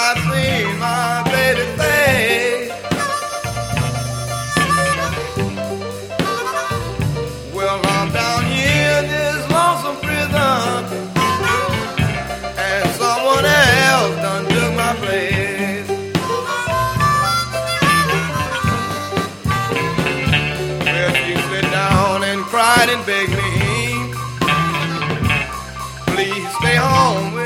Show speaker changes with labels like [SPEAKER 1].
[SPEAKER 1] I seen my baby's face. Well, I'm down here in this lonesome prison, and someone else done took my place. Well, she sit down and cried and begged me, please stay home